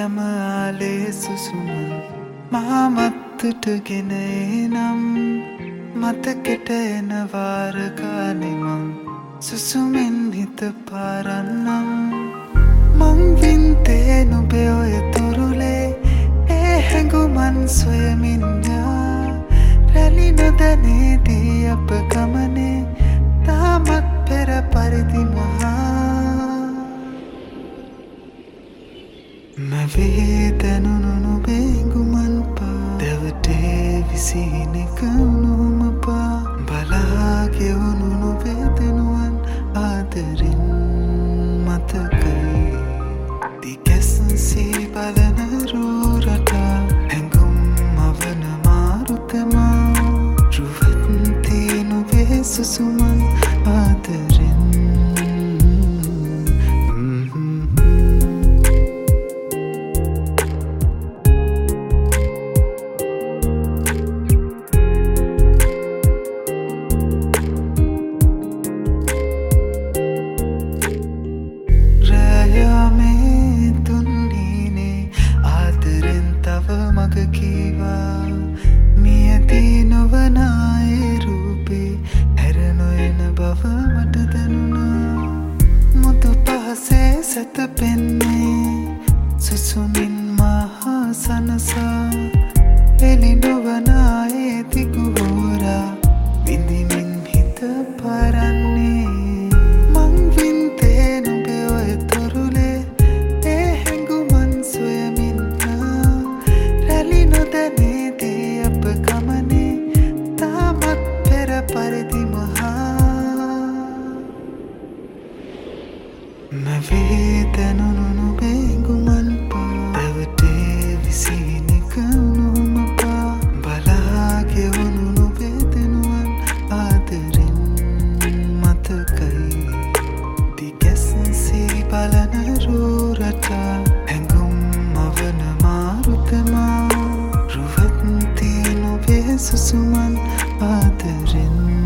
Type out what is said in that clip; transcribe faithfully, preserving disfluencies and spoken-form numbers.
හැම ආලේ සුසුම මහමත්තට ගෙන එනම් මතකෙට එන වාර ගානේ මං සුසුමෙන් හිත පාරන්නම් මං වින්තේ නුඹේ ඔය තුරුලේ ඒ හැඟුමන් සොයමින් යා රැලි නොදැනේදී අප ගමනේ තාමත් පෙර පරිදි මහා මැවේ දැනුණු නුඹේ ගුමන් පා දැවටේ විසිනෙක නොම පා බලා ගෙවුණු නුඹේ දෙනුවන් ආදරින් මතකයි දිගැස්සී බලන රූරටා හැඟුම් මවන මාරුතමා රුවත්ති නුඹේ සුසුමන් ආදරින් මියදී නොවනායේ රූපේ හැර නොයන බව මට දැනුණා මුතු පහසේ සැතපෙන්නේ සුසුමින් මහා සනසා එලි නොවනායේ දිගු හෝරා විඳිමින් හිත පාරන්නේ මං වින්තේ නුඹේ ඔය තුරුලේ ඒ හැඟුමන් සොයමින් රැලි නොදැනේදී අප ගමනේ තාමත් පෙර පරිදි මහා මැවේ දැනුණු නුඹේ ගුමන් පා දැවටේ විසිනෙක නොම පා බලා ගෙවුණු නුඹේ දෙනුවන් ආදරින් මතකයි දිගැස්සී බලන රූරටා හැඟුම් මවන මාරුතමා රුවත්ති නුඹේ සුසුමන් ආදරින්